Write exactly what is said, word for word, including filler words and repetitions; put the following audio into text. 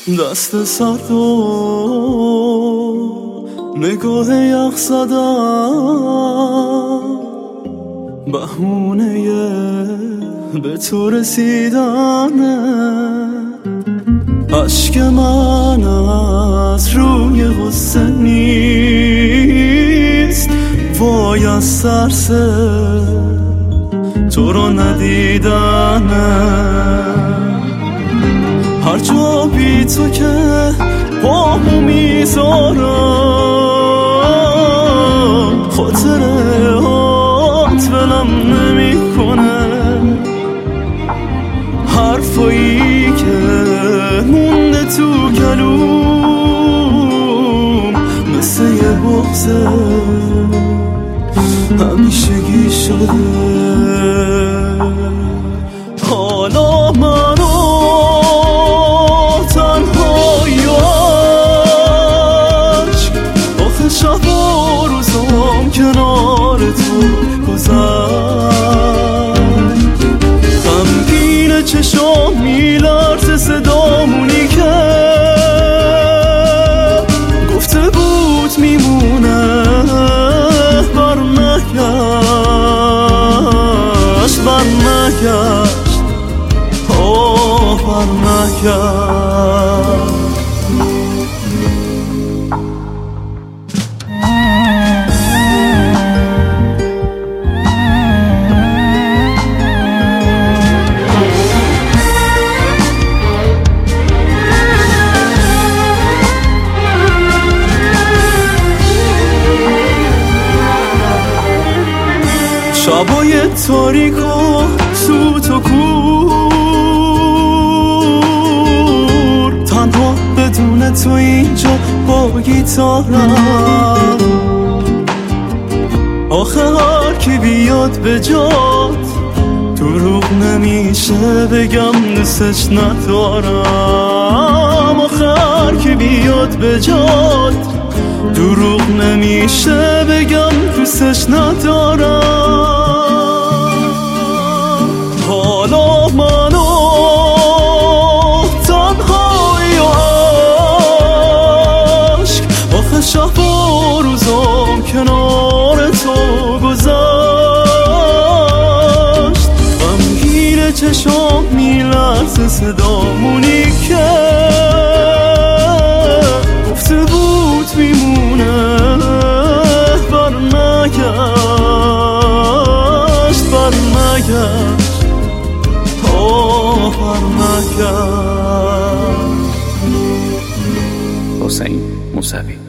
دست سرد و نگاه یخ زدم، بهونه به تو رسیدنه. عشق من از روی غصه نیست، وای از ترس تو رو ندیدنه. هر جا بی تو که پامو میذارم، خاطره هات ولم نمی کنه. حرفایی که مونده تو گلوم مثل یه بغضه همیشگی شده. حالا منو تنهایی و عشق، آخه شب و روزام کنار تو گذشت. غمگین چشام میلرزه صدامونی که گفته بود میمونه، برنگشت برنگشت آه برنگشت. شبای تاریک و سوت و کور، تنها بدون تو اینجا با گیتارم. آخه هر کی بیاد به جات دروغ نمیشه بگم دوستش ندارم. آخه هر کی بیاد به جات دروغ نمیشه بگم دوستش ندارم. حالا منو تنهایی و عشق، آخه شب و روزام کنار تو گذشت. غمگین چشام میلرزه صدامونی که گفته بود میمونه، برنگشت برنگشت آه برنگشت. حسین موسوی.